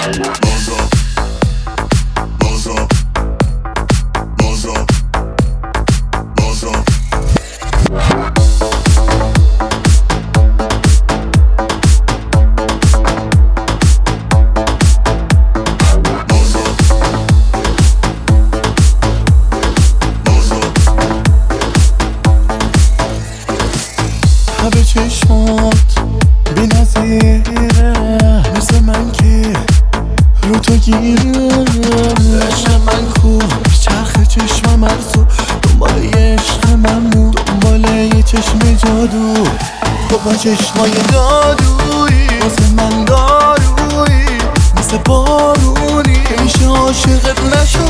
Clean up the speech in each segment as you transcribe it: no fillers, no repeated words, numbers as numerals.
به چشمات بی نظیره، مثل من که رو تو گیره. عشق من کو چرخ چشمم ارزو، دنبال یه عشق ممنون، دنبال یه چشم جادو. تو با چشمای جادویی واسه من دارویی، مثل بارونی میشه عاشقت نشو.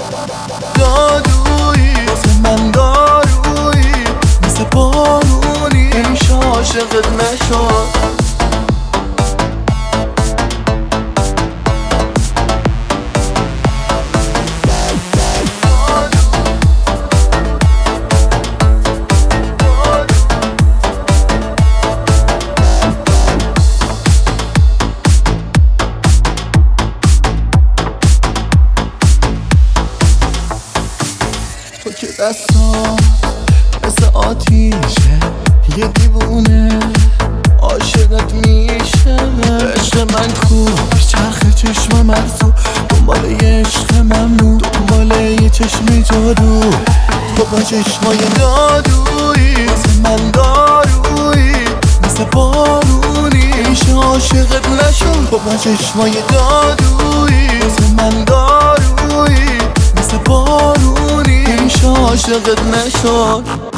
جادویی واسه من دارویی، مثل بارونی میشه عاشقت نشو. تو که دستات مثل آتیشه، یه دیوونه عاشقت میشه. عشق من کو چرخ چشمم ارزو، دنبال یه عشق ممنون، دنبال یه چشم جادو. تو با چشمای جادویی واسه من دارویی، مثل بارونی میشه عاشقت نشو. تو با چشمای جادویی واسه من دارویی، مثل بارونی میشه عاشقت نشو.